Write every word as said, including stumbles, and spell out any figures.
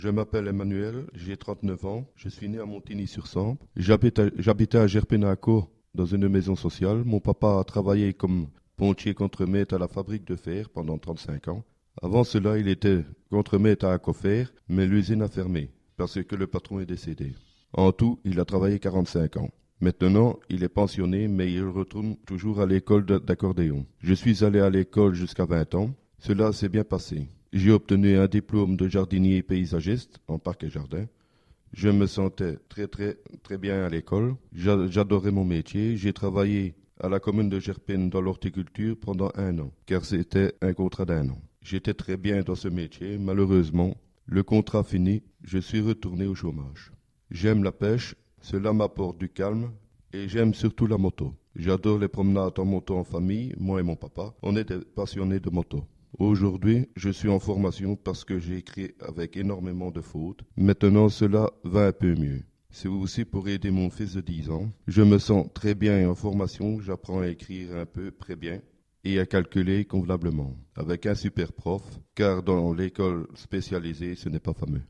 Je m'appelle Emmanuel, j'ai trente-neuf ans, je suis né à Montigny-sur-Sambre. J'habite à- J'habitais à Gerpenaco dans une maison sociale. Mon papa a travaillé comme pontier contremaître à la fabrique de fer pendant trente-cinq ans. Avant cela, il était contremaître à Acofer, mais l'usine a fermé parce que le patron est décédé. En tout, il a travaillé quarante-cinq ans. Maintenant, il est pensionné, mais il retourne toujours à l'école de- d'accordéon. Je suis allé à l'école jusqu'à vingt ans. Cela s'est bien passé. J'ai obtenu un diplôme de jardinier paysagiste en parc et jardin. Je me sentais très très très bien à l'école. J'a- J'adorais mon métier. J'ai travaillé à la commune de Gerpine dans l'horticulture pendant un an, car c'était un contrat d'un an. J'étais très bien dans ce métier. Malheureusement, le contrat fini, je suis retourné au chômage. J'aime la pêche, cela m'apporte du calme, et j'aime surtout la moto. J'adore les promenades en moto en famille, moi et mon papa. On est des passionnés de moto. Aujourd'hui, je suis en formation parce que j'ai écrit avec énormément de fautes. Maintenant, cela va un peu mieux. C'est aussi pour aider mon fils de dix ans. Je me sens très bien en formation, j'apprends à écrire un peu très bien et à calculer convenablement, avec un super prof, car dans l'école spécialisée, ce n'est pas fameux.